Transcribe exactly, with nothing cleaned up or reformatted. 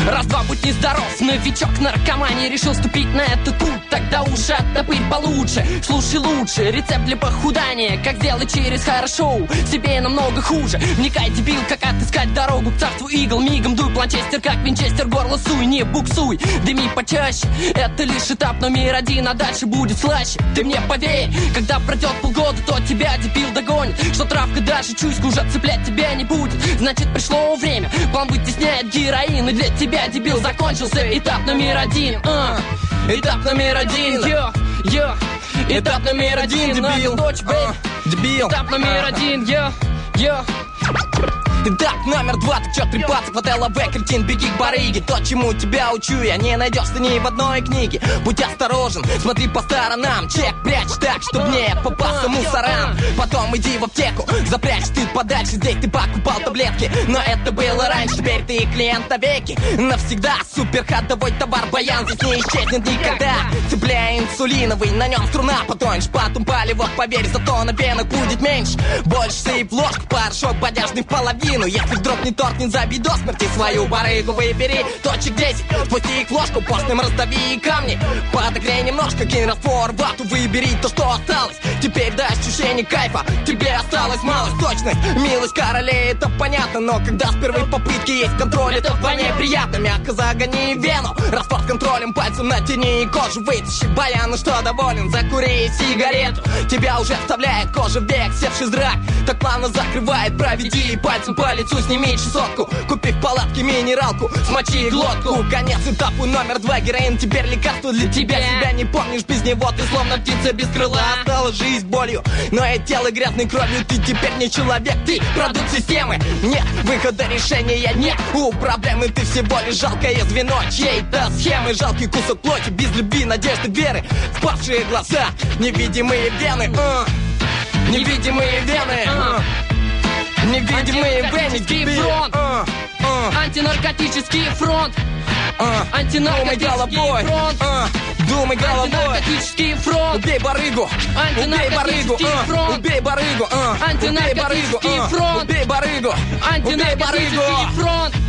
Раз-два, будь нездоров, новичок наркомании решил ступить на этот путь. Тогда уши оттопырь получше, слушай лучше. Рецепт для похудания, как сделать через хорошо, себе намного хуже. Вникай, дебил, как отыскать дорогу к царству игл. Мигом дуй, планчестер, как винчестер, горло суй, не буксуй, дыми почаще. Это лишь этап номер один, а дальше будет слаще. Ты мне поверь, когда пройдет полгода, то тебя дебил догонит. Что травка дальше чуйску уже цеплять тебя не будет. Значит, пришло время, план вытесняет героин. И для тебя, дебил, закончился этап номер один. uh. Этап номер один, йо, йо. Этап номер один, дебил, uh. дебил. Этап номер один, йо, йо. Этап номер два, ты чё трепаться, хватай лаве, кретин, беги к барыге. То, чему тебя учу я, не найдешь ты ни в одной книге. Будь осторожен, смотри по сторонам, чек прячь так, чтоб не попасться мусорам. Потом иди в аптеку, запрячь ты подальше, здесь ты покупал таблетки. Но это было раньше, теперь ты клиент навеки. Навсегда супер ходовой товар, баян здесь не исчезнет никогда. Цепляй инсулиновый, на нем струна потоньше. Потом палево, поверь, зато на венах будет меньше. Больше сыпь ложку, порошок бодяжный в половину. Если вдруг не торкнет, забей до смерти свою барыгу. Выбери точек десять, спусти их в ложку, постным раздави камни. Подогрей немножко, кинь раствор, вату, выбери то, что осталось. Теперь до ощущения кайфа тебе осталось малость. Точность, милость королей, это понятно. Но когда с первой попытки есть контроль, это вдвойне приятно. Мягко загони вену, раствор с контролем, пальцем натяни кожу, вытащи баян, ну что, доволен, закури сигарету. Тебя уже вставляет кожа в век, севший зрак так плавно закрывает, проведи пальцем по лицу, сними чесотку, купи в палатке минералку, смочи глотку. Конец этапу номер два, героин теперь лекарство для тебя. Себя не помнишь, без него ты словно птица без крыла. Осталась жизнь болью, но и тело грязной кровью. Ты теперь не человек, ты продукт системы. Нет выхода, решения нет, у проблемы ты всего лишь жалкое звено чьей-то схемы. Жалкий кусок плоти, без любви, надежды, веры, впавшие глаза, невидимые вены, uh. невидимые вены, uh. невидимые вены, фронт, uh, uh. антинаркотический фронт, uh. антинаркотический фронт, uh. думай головой, антинаркотический фронт, убей барыгу, убей барыгу, uh. убей барыгу, uh. антинаркотический фронт, убей барыгу, антинаркотический фронт.